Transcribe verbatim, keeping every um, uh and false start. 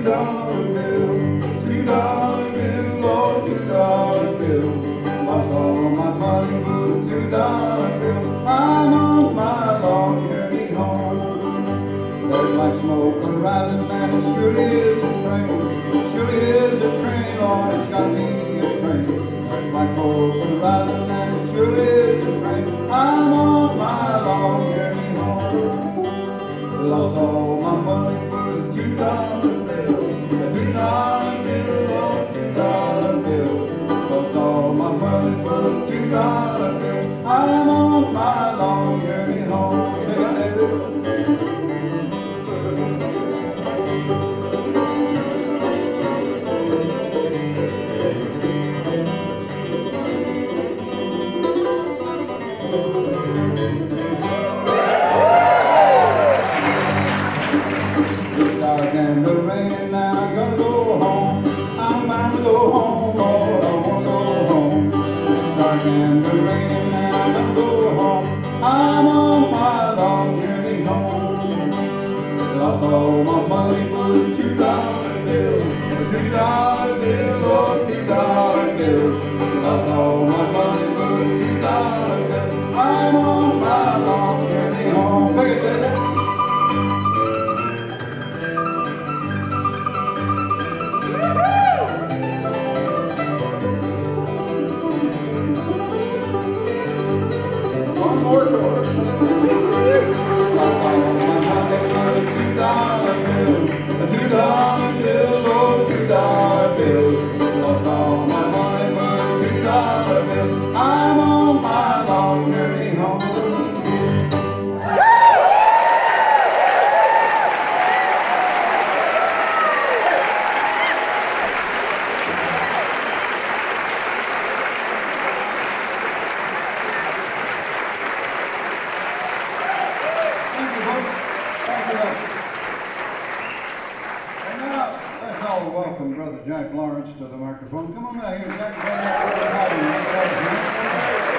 two dollar bill, two dollar bill, oh, two dollar bill. Lost all my money but a two dollar bill. I'm on my long journey home. There's like smoke rising and it surely is a train. Surely is a train, Lord, it's gotta be a train. There's like smoke rising and it surely is a train. I'm on my long journey home. Lost all my money but a two dollar bill, a two dollar bill, oh, two dollar bill. Lost all my money but a two dollar bill. I'm on my long journey home. And the rain and now I gotta go home. I'm bound to go home, Lord, I wanna go home. It's dark and the rain and now I gotta go home. I'm on my long journey home. Lost all my money but a two dollar bill, a two dollar bill, oh, two dollar bill. Lost all my money but a two dollar bill. I'm on my long journey home. Take it, take it. One more chorus. Lost all my money but a two dollar bill, a two dollar bill, oh, two dollar bill. Lost all my money but a two dollar bill. I'm on my long journey home. And now, let's all welcome Brother Jack Lawrence to the microphone. Come on out here, Jack.